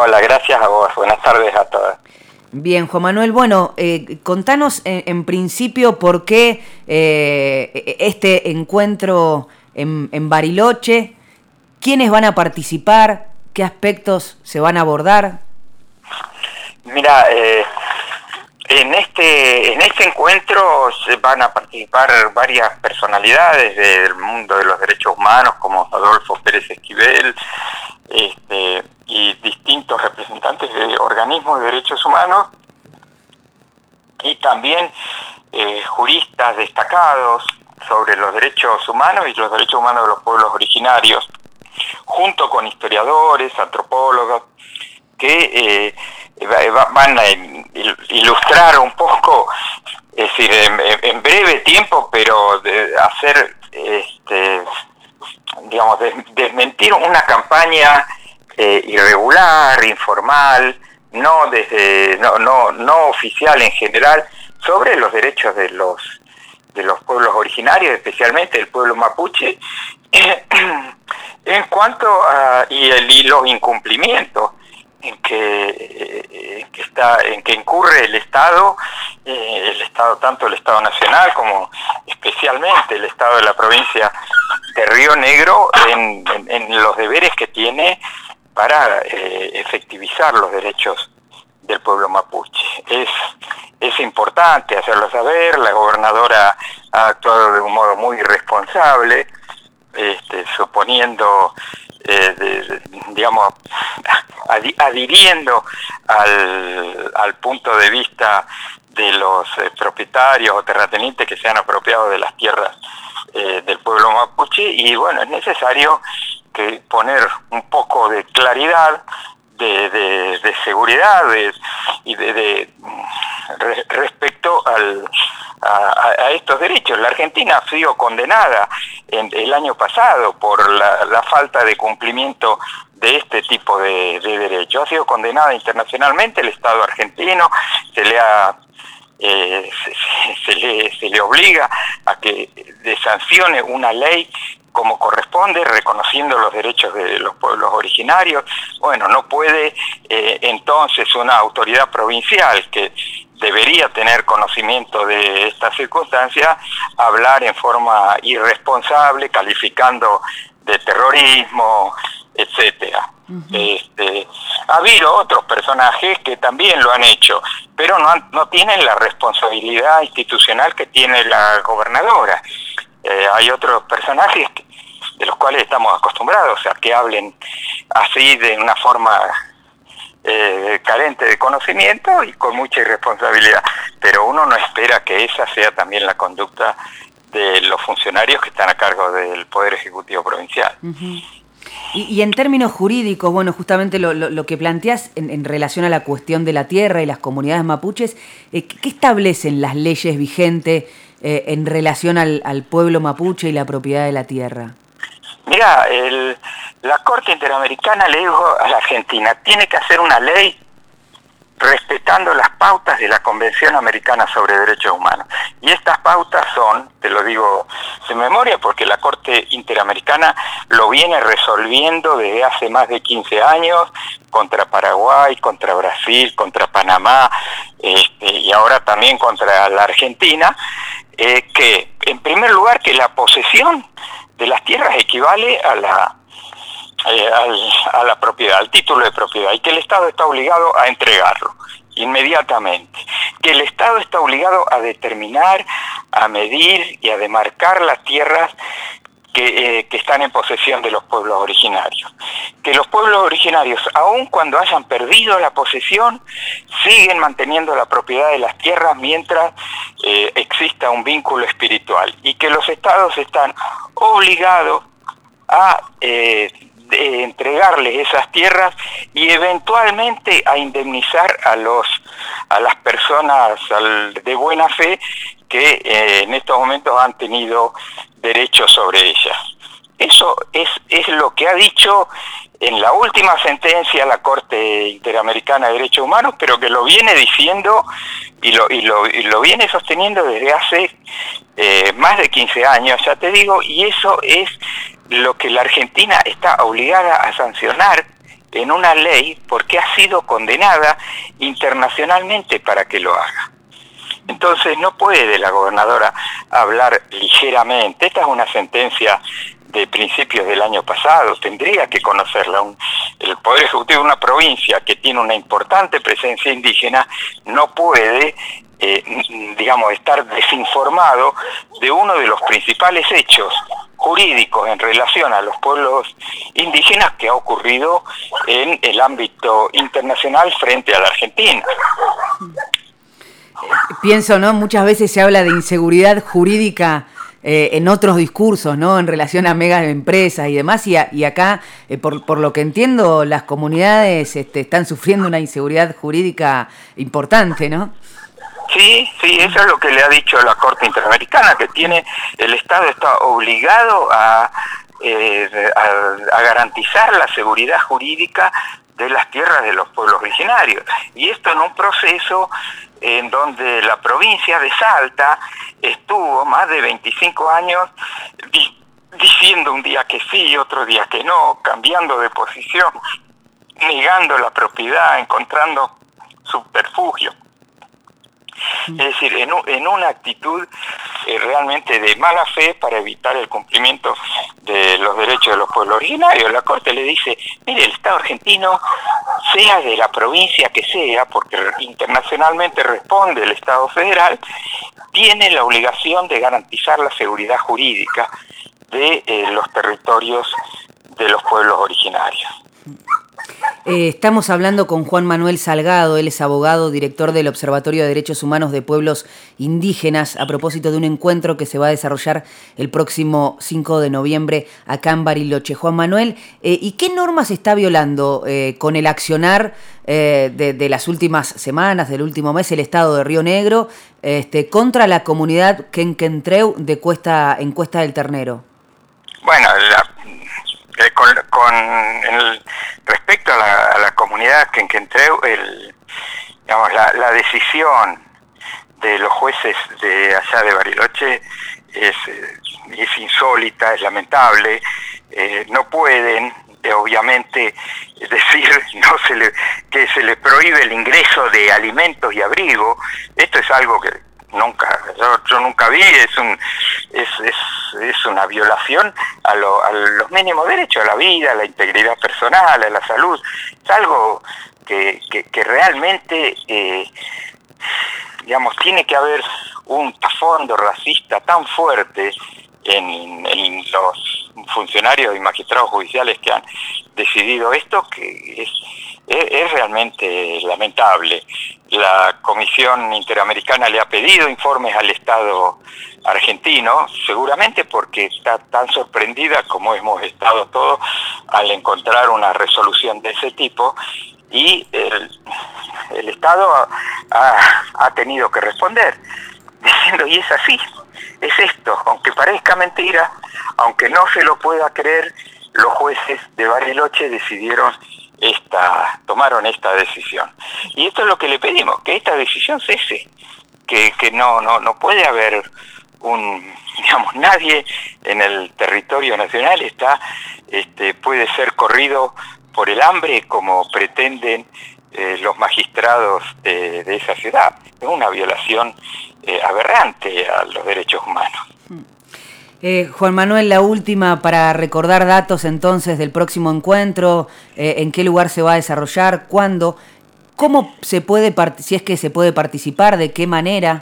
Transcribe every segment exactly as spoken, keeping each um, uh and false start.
Hola, gracias a vos. Buenas tardes a todas. Bien, Juan Manuel, bueno, eh, contanos en, en principio por qué eh, este encuentro en, en Bariloche, quiénes van a participar, qué aspectos se van a abordar. Mira, eh, en este en este encuentro se van a participar varias personalidades del mundo de los derechos humanos, como Adolfo Pérez Esquivel, este, y distintos representantes de organismos de derechos humanos, y también eh, juristas destacados sobre los derechos humanos y los derechos humanos de los pueblos originarios, junto con historiadores, antropólogos, que eh, van a ilustrar un poco, es decir, en, en breve tiempo, pero de hacer, este, digamos, desmentir una campaña eh, irregular, informal, no desde, no, no, no oficial en general, sobre los derechos de los de los pueblos originarios, especialmente el pueblo mapuche, en cuanto a y, el, y los incumplimientos en que, en que está en que incurre el Estado, eh, el Estado tanto el Estado Nacional como especialmente el Estado de la provincia de Río Negro en, en, en los deberes que tiene para eh, efectivizar los derechos del pueblo mapuche. Es es importante hacerlo saber. La gobernadora ha actuado de un modo muy irresponsable, este, suponiendo eh, de, de, digamos adhiriendo al, al punto de vista de los eh, propietarios o terratenientes que se han apropiado de las tierras eh, del pueblo mapuche, y bueno, es necesario que poner un poco de claridad, de, de, de seguridad de, y de, de re, respecto al A, a estos derechos. La Argentina ha sido condenada en, el año pasado por la, la falta de cumplimiento de este tipo de, de derechos. Ha sido condenada internacionalmente. El Estado argentino se le ha eh, se, se, le, se le obliga a que sancione una ley como corresponde, reconociendo los derechos de los pueblos originarios. Bueno, no puede eh, entonces una autoridad provincial que debería tener conocimiento de estas circunstancias hablar en forma irresponsable, calificando de terrorismo, etcétera. Uh-huh. Este, ha habido otros personajes que también lo han hecho, pero no, han, no tienen la responsabilidad institucional que tiene la gobernadora. Eh, hay otros personajes que, de los cuales estamos acostumbrados a que hablen así de una forma Eh, carente de conocimiento y con mucha irresponsabilidad, pero uno no espera que esa sea también la conducta de los funcionarios que están a cargo del Poder Ejecutivo Provincial. Uh-huh. y, y en términos jurídicos, bueno, justamente lo, lo, lo que planteás en, en relación a la cuestión de la tierra y las comunidades mapuches, eh, ¿qué establecen las leyes vigentes eh, en relación al, al pueblo mapuche y la propiedad de la tierra? Mira, el, la Corte Interamericana le dijo a la Argentina, tiene que hacer una ley respetando las pautas de la Convención Americana sobre Derechos Humanos. Y estas pautas son, te lo digo de memoria, porque la Corte Interamericana lo viene resolviendo desde hace más de quince años, contra Paraguay, contra Brasil, contra Panamá, este, y ahora también contra la Argentina, eh, que en primer lugar que la posesión de las tierras equivale a la eh, al, a la propiedad, al título de propiedad, y que el Estado está obligado a entregarlo inmediatamente, que el Estado está obligado a determinar, a medir y a demarcar las tierras que, eh, que están en posesión de los pueblos originarios, que los pueblos originarios, aun cuando hayan perdido la posesión, siguen manteniendo la propiedad de las tierras mientras eh, exista un vínculo espiritual, y que los estados están obligados a eh, de entregarles esas tierras y eventualmente a indemnizar a los a las personas al, de buena fe que eh, en estos momentos han tenido derechos sobre ellas. Eso es es lo que ha dicho en la última sentencia la Corte Interamericana de Derechos Humanos, pero que lo viene diciendo y lo y lo, y lo viene sosteniendo desde hace eh, más de quince años, ya te digo, y eso es lo que la Argentina está obligada a sancionar en una ley porque ha sido condenada internacionalmente para que lo haga. Entonces no puede la gobernadora hablar ligeramente. Esta es una sentencia de principios del año pasado, tendría que conocerla. Un, el Poder Ejecutivo de una provincia que tiene una importante presencia indígena no puede, eh, digamos, estar desinformado de uno de los principales hechos jurídicos en relación a los pueblos indígenas que ha ocurrido en el ámbito internacional frente a la Argentina. Pienso, ¿no? Muchas veces se habla de inseguridad jurídica eh, en otros discursos, ¿no? En relación a megas empresas y demás, y, a, y acá, eh, por, por lo que entiendo, las comunidades este, están sufriendo una inseguridad jurídica importante, ¿no? Sí, sí, eso es lo que le ha dicho la Corte Interamericana, que tiene, el Estado está obligado a, eh, a, a garantizar la seguridad jurídica de las tierras de los pueblos originarios. Y esto en un proceso en donde la provincia de Salta estuvo más de veinticinco años di- diciendo un día que sí, otro día que no, cambiando de posición, negando la propiedad, encontrando subterfugio. Es decir, en, un, en una actitud eh, realmente de mala fe para evitar el cumplimiento de los derechos de los pueblos originarios. La Corte le dice, mire, el Estado argentino, sea de la provincia que sea, porque internacionalmente responde el Estado federal, tiene la obligación de garantizar la seguridad jurídica de eh, los territorios de los pueblos originarios. Eh, estamos hablando con Juan Manuel Salgado, él es abogado, director del Observatorio de Derechos Humanos de Pueblos Indígenas, a propósito de un encuentro que se va a desarrollar el próximo cinco de noviembre acá en Bariloche. Juan Manuel, eh, ¿y qué normas está violando eh, con el accionar eh, de, de las últimas semanas, del último mes, el Estado de Río Negro, este, contra la comunidad Quenquentreu de Cuesta, en Cuesta del Ternero? Bueno, la... Eh, con, con el, respecto a la, a la comunidad Quenquentreu, el, digamos, la, la decisión de los jueces de allá de Bariloche es, es insólita, es lamentable. Eh, no pueden, eh, obviamente, decir no se le, que se les prohíbe el ingreso de alimentos y abrigo. Esto es algo que nunca yo, yo nunca vi, es un es, es, es una violación a, lo, a los mínimos derechos, a la vida, a la integridad personal, a la salud. Es algo que, que, que realmente eh, digamos, tiene que haber un trasfondo racista tan fuerte en, en los funcionarios y magistrados judiciales que han decidido esto, que es, es, es realmente lamentable. La Comisión Interamericana le ha pedido informes al Estado argentino, seguramente porque está tan sorprendida como hemos estado todos al encontrar una resolución de ese tipo, y el, el Estado ha, ha, ha tenido que responder diciendo, y es así, es esto, aunque parezca mentira, aunque no se lo pueda creer, los jueces de Bariloche decidieron esta, tomaron esta decisión. Y esto es lo que le pedimos, que esta decisión cese, que, que no, no, no puede haber un, digamos, nadie en el territorio nacional está, este, puede ser corrido por el hambre como pretenden eh, los magistrados de, de esa ciudad. Es una violación eh, aberrante a los derechos humanos. Eh, Juan Manuel, la última para recordar datos entonces del próximo encuentro, eh, en qué lugar se va a desarrollar, cuándo, cómo se puede, si es que se puede participar, de qué manera.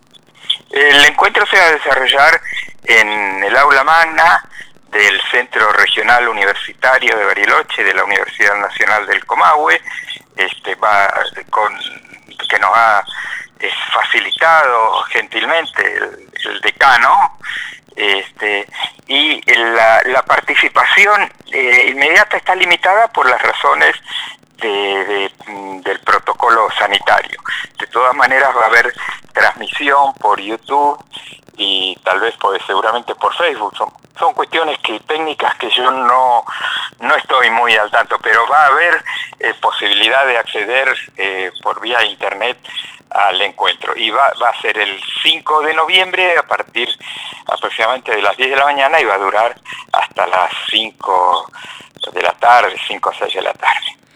El encuentro se va a desarrollar en el aula magna del Centro Regional Universitario de Bariloche, de la Universidad Nacional del Comahue, este, va con, que nos ha eh, facilitado gentilmente el, el decano. Este, y la, la participación eh, inmediata está limitada por las razones de, de, del protocolo sanitario. De todas maneras va a haber transmisión por YouTube y tal vez por, seguramente por Facebook. Son, son cuestiones que, técnicas que yo no, no estoy muy al tanto, pero va a haber eh, posibilidad de acceder eh, por vía internet al encuentro, y va, va a ser el cinco de noviembre a partir aproximadamente de las diez de la mañana y va a durar hasta las cinco de la tarde, cinco o seis de la tarde.